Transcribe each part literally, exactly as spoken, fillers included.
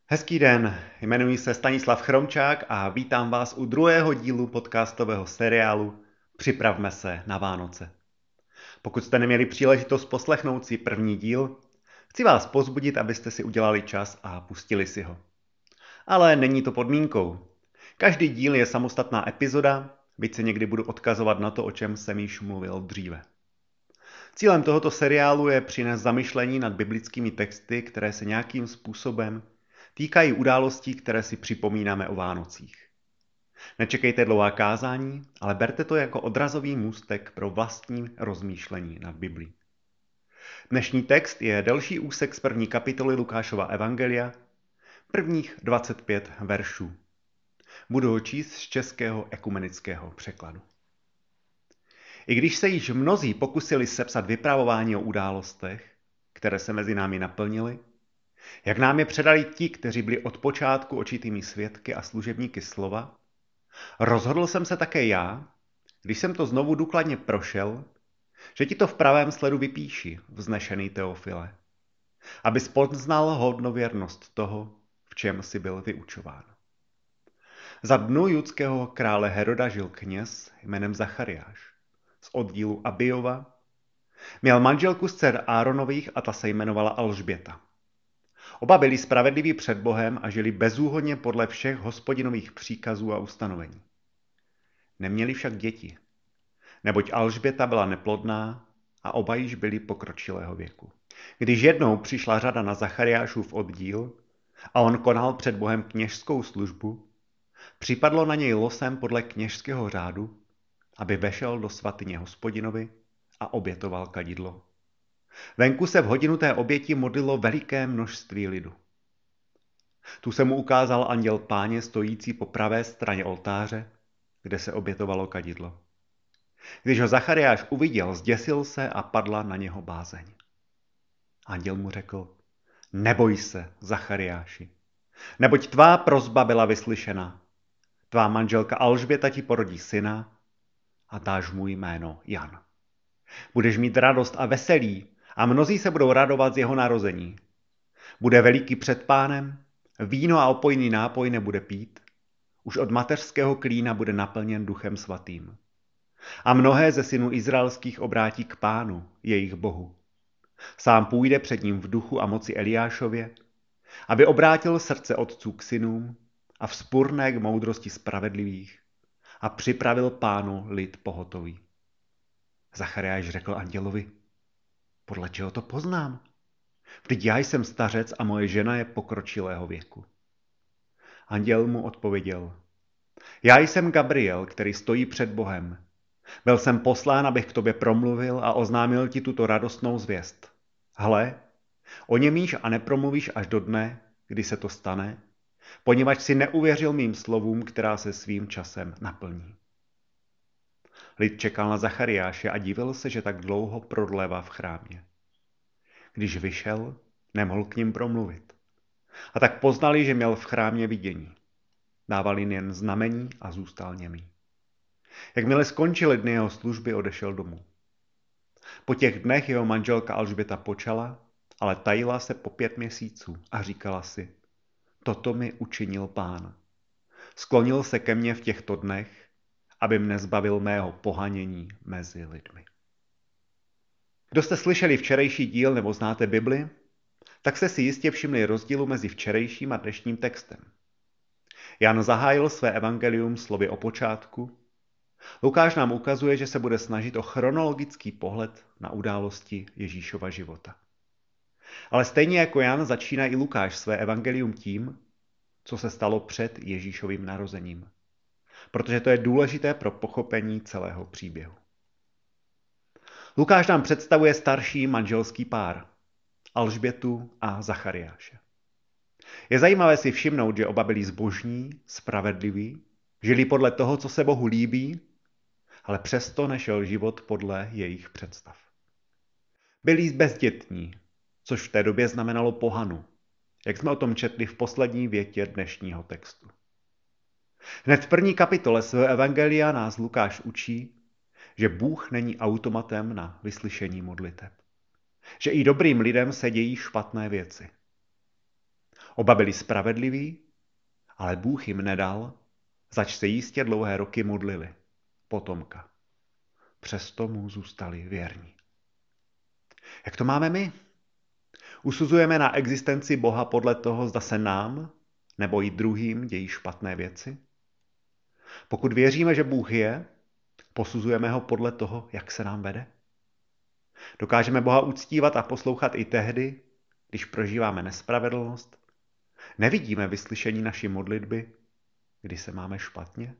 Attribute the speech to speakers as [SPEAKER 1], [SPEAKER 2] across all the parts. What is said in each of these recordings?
[SPEAKER 1] Hezký den, jmenuji se Stanislav Chromčák a vítám vás u druhého dílu podcastového seriálu Připravme se na Vánoce. Pokud jste neměli příležitost poslechnout si první díl, chci vás pozbudit, abyste si udělali čas a pustili si ho. Ale není to podmínkou. Každý díl je samostatná epizoda, byť se někdy budu odkazovat na to, o čem jsem již mluvil dříve. Cílem tohoto seriálu je přinést zamyšlení nad biblickými texty, které se nějakým způsobem týkají událostí, které si připomínáme o Vánocích. Nečekejte dlouhá kázání, ale berte to jako odrazový můstek pro vlastní rozmýšlení nad Biblí. Dnešní text je delší úsek z první kapitoly Lukášova evangelia, prvních dvacet pět veršů. Budu ho číst z českého ekumenického překladu. I když se již mnozí pokusili sepsat vypravování o událostech, které se mezi námi naplnily, jak nám je předali ti, kteří byli od počátku očitými svědky a služebníky slova, rozhodl jsem se také já, když jsem to znovu důkladně prošel, že ti to v pravém sledu vypíši, vznešený Teofile, abys poznal hodnověrnost toho, v čem si byl vyučován. Za dnu judského krále Heroda žil kněz jménem Zachariáš z oddílu Abijova. Měl manželku z dcer Áronových a ta se jmenovala Alžběta. Oba byli spravedliví před Bohem a žili bezúhonně podle všech hospodinových příkazů a ustanovení. Neměli však děti, neboť Alžběta byla neplodná a oba již byli pokročilého věku. Když jednou přišla řada na Zachariášův oddíl a on konal před Bohem kněžskou službu, připadlo na něj losem podle kněžského řádu, aby vešel do svatyně Hospodinovi a obětoval kadidlo. Venku se v hodinu té oběti modlilo veliké množství lidu. Tu se mu ukázal anděl Páně stojící po pravé straně oltáře, kde se obětovalo kadidlo. Když ho Zachariáš uviděl, zděsil se a padla na něho bázeň. Anděl mu řekl: Neboj se, Zachariáši, neboť tvá prosba byla vyslyšena. Tvá manželka Alžběta ti porodí syna a dáš mu jméno Jan. Budeš mít radost a veselí a mnozí se budou radovat z jeho narození. Bude veliký před Pánem, víno a opojný nápoj nebude pít, už od mateřského klína bude naplněn Duchem Svatým. A mnohé ze synů izraelských obrátí k Pánu, jejich Bohu. Sám půjde před ním v duchu a moci Eliášově, aby obrátil srdce otců k synům a vzpurné k moudrosti spravedlivých a připravil Pánu lid pohotový. Zachariáš řekl andělovi: Podle čeho to poznám? Vždyť já jsem stařec a moje žena je pokročilého věku. Anděl mu odpověděl: Já jsem Gabriel, který stojí před Bohem. Byl jsem poslán, abych k tobě promluvil a oznámil ti tuto radostnou zvěst. Hle, oněmíš a nepromluvíš až do dne, kdy se to stane, poněvadž si neuvěřil mým slovům, která se svým časem naplní. Lid čekal na Zachariáše a divil se, že tak dlouho prodlévá v chrámě. Když vyšel, nemohl k ním promluvit. A tak poznali, že měl v chrámě vidění. Dával jim jen znamení a zůstal němý. Jakmile skončily dny jeho služby, odešel domů. Po těch dnech jeho manželka Alžběta počala, ale tajila se po pět měsíců a říkala si: Toto mi učinil Pán. Sklonil se ke mně v těchto dnech, aby mne zbavil mého pohanění mezi lidmi. Kdo jste slyšeli včerejší díl nebo znáte Bibli, tak jste si jistě všimli rozdílu mezi včerejším a dnešním textem. Jan zahájil své evangelium slovy o počátku. Lukáš nám ukazuje, že se bude snažit o chronologický pohled na události Ježíšova života. Ale stejně jako Jan začíná i Lukáš své evangelium tím, co se stalo před Ježíšovým narozením. Protože to je důležité pro pochopení celého příběhu. Lukáš nám představuje starší manželský pár, Alžbětu a Zachariáše. Je zajímavé si všimnout, že oba byli zbožní, spravedliví, žili podle toho, co se Bohu líbí, ale přesto nešel život podle jejich představ. Byli bezdětní, což v té době znamenalo pohanu, jak jsme o tom četli v poslední větě dnešního textu. Hned v první kapitole svého evangelia nás Lukáš učí, že Bůh není automatem na vyslyšení modliteb. Že i dobrým lidem se dějí špatné věci. Oba byli spravedliví, ale Bůh jim nedal, zač se jistě dlouhé roky modlili, potomka. Přesto mu zůstali věrní. Jak to máme my? Usuzujeme na existenci Boha podle toho, zda se nám nebo i druhým dějí špatné věci? Pokud věříme, že Bůh je, posuzujeme ho podle toho, jak se nám vede? Dokážeme Boha uctívat a poslouchat i tehdy, když prožíváme nespravedlnost? Nevidíme vyslyšení naší modlitby, když se máme špatně?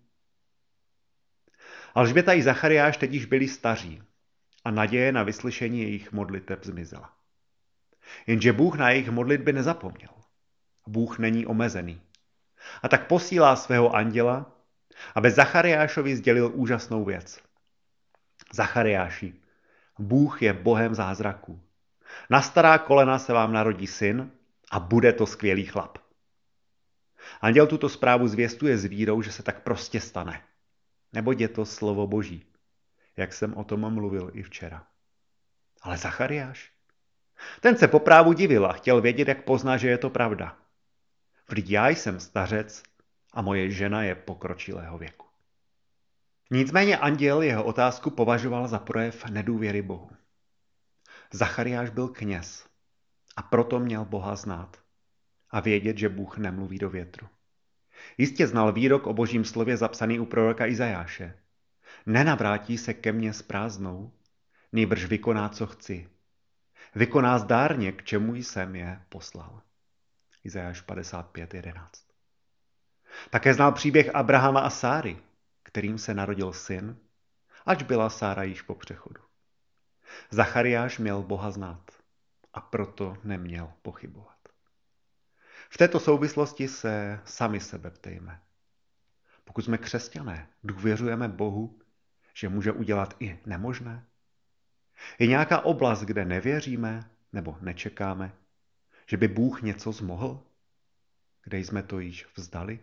[SPEAKER 1] Alžběta i Zachariáš teď již byli staří a naděje na vyslyšení jejich modliteb zmizela. Jenže Bůh na jejich modlitby nezapomněl. Bůh není omezený. A tak posílá svého anděla, aby Zachariášovi sdělil úžasnou věc. Zachariáši, Bůh je Bohem zázraků. Na stará kolena se vám narodí syn a bude to skvělý chlap. Anděl tuto zprávu zvěstuje s vírou, že se tak prostě stane. Neboť je to slovo Boží, jak jsem o tom mluvil i včera. Ale Zachariáš? Ten se po právu divil a chtěl vědět, jak pozná, že je to pravda. Vždyť já jsem stařec a moje žena je pokročilého věku. Nicméně anděl jeho otázku považoval za projev nedůvěry Bohu. Zachariáš byl kněz a proto měl Boha znát a vědět, že Bůh nemluví do větru. Jistě znal výrok o Božím slově zapsaný u proroka Izajáše. Nenavrátí se ke mně s prázdnou, nýbrž vykoná, co chci. Vykoná zdárně, k čemu jsem je poslal. Izajáš padesát pět jedenáct. Také znal příběh Abrahama a Sáry, kterým se narodil syn, ač byla Sára již po přechodu. Zachariáš měl Boha znát a proto neměl pochybovat. V této souvislosti se sami sebe ptejme. Pokud jsme křesťané, důvěřujeme Bohu, že může udělat i nemožné? Je nějaká oblast, kde nevěříme nebo nečekáme, že by Bůh něco zmohl? Kde jsme to již vzdali?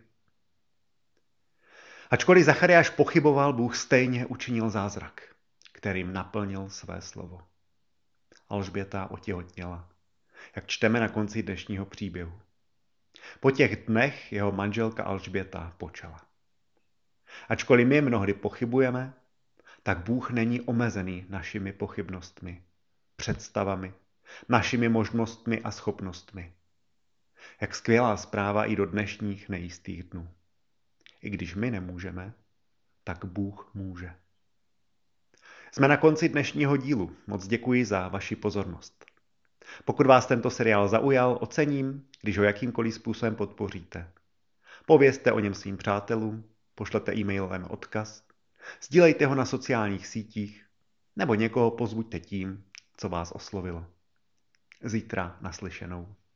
[SPEAKER 1] Ačkoliv Zachariáš pochyboval, Bůh stejně učinil zázrak, kterým naplnil své slovo. Alžběta otěhotněla, jak čteme na konci dnešního příběhu. Po těch dnech jeho manželka Alžběta počala. Ačkoliv my mnohdy pochybujeme, tak Bůh není omezený našimi pochybnostmi, představami, našimi možnostmi a schopnostmi. Jak skvělá zpráva i do dnešních nejistých dnů. I když my nemůžeme, tak Bůh může. Jsme na konci dnešního dílu. Moc děkuji za vaši pozornost. Pokud vás tento seriál zaujal, ocením, když ho jakýmkoliv způsobem podpoříte. Povězte o něm svým přátelům, pošlete e-mailem odkaz, sdílejte ho na sociálních sítích nebo někoho pozbuďte tím, co vás oslovilo. Zítra naslyšenou.